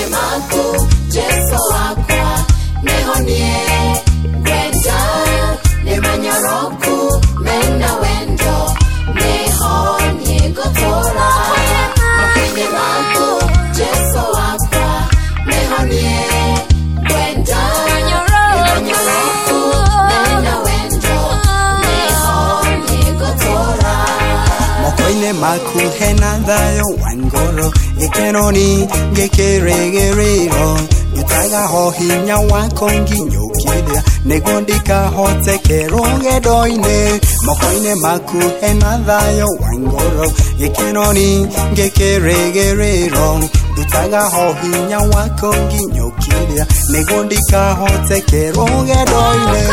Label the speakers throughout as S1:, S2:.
S1: Mokoine maku Jesu wakwa Nehonie Gwenda Nemanyoroku Mena wendo Nehonie gotora Mokoine maku Jesu wakwa Nehonie Gwenda Nemanyoroku Mena wendo Nehonie gotora
S2: Mokoine maku hena dayo wangoro Ekenoni gekeregerero Yutaga ho hinya wako nginyukidea Negondika ho tekero gedoine Mokoine maku hena dayo wangoro Ekenoni gekeregerero Yutaga ho hinya wako nginyukidea Negondika ho tekero gedoine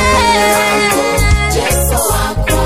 S1: Jesu wakwa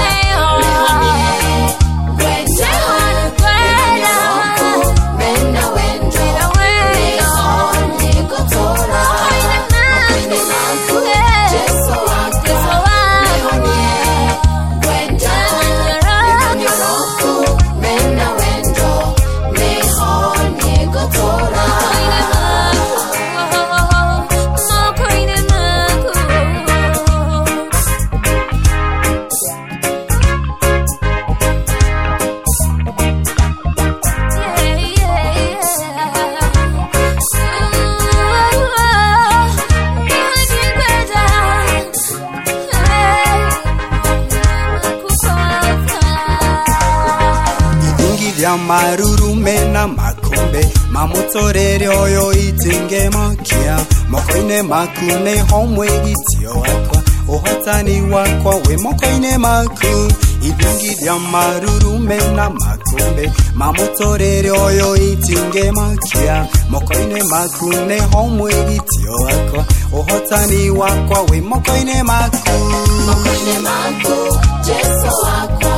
S2: Maruru mena makombe Mamutorere oyo itinge makia Mokoine makune homwe gitio wakwa Ohotani wakwa we mokoine maku Idungi dia maruru mena makombe Mamutorere oyo itinge makia Mokoine makune homwe gitio wakwa Ohotani wakwa we mokoine maku
S1: Mokoine maku Jesu wakwa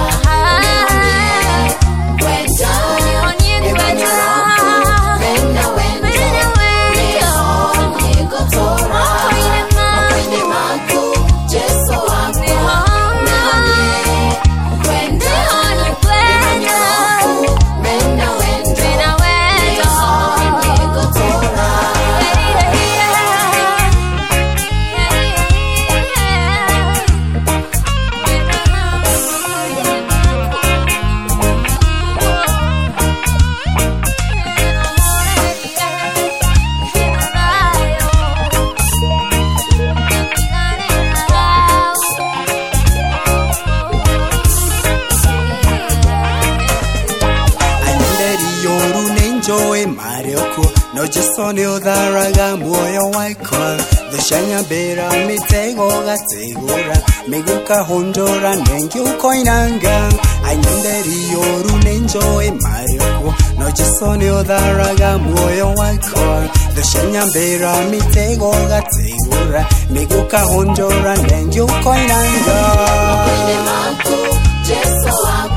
S2: Joy Marioko no jisoni odaraga moyo waikwa Deshanya bera mitego gategura Meguka hondora nengi ukoinanga Ayinderi yoru nenjoy Marioko no jisoni odaraga moyo waikwa Deshanya bera mitego gategura Meguka hondora nengi ukoinanga
S1: Mokoine maku Jesu wakwa